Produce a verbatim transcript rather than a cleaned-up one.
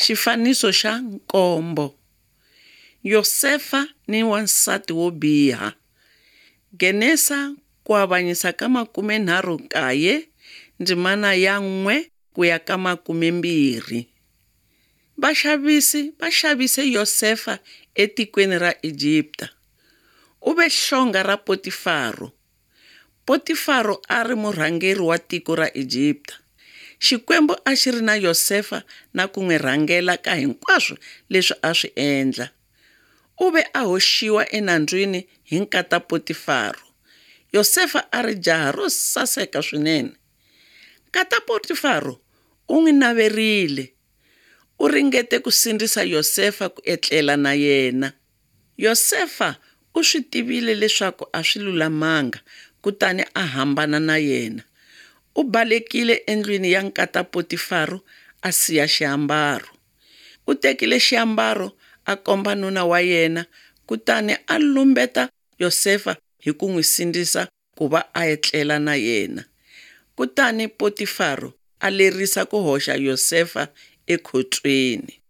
Xifaniso xa nkombo. Yosefa ni wansati wo biha. Genesa ku avanyisa ka makume nharhu kaye ndzimana ya n'we ku ya ka makume mbirhi. Vaxavisi va xavise Yosefa etikweni ra Egipta. U ve hlonga ra Potifaro. Potifaro a ri murhangeri wa tiko ra Egipta. Xikwembu a xi ri na Yosefa na ku n'wi rhangela ka hinkwaswo leswi a swi endla. U ve a hoxiwa enandzwini hi nkata Potifaro. Yosefa a ri jaha ro saseka swinene. Nkata Potifaro u n'wi naverile. U ringete ku sindzisa Yosefa ku etlela na yena. Yosefa u swi tivile leswaku a swi lulamanga, kutani a hambana na yena. U balekile endlwini ya nkata Potifaro a siya xiambalo. U tekile xiambalo a komba nuna wa yena, kutani a lumbeta Yosefa hi ku n'wi sindzisa ku va a etlela na yena. Kutani Potifaro a lerisa ku hoxa Yosefa ekhotsweni.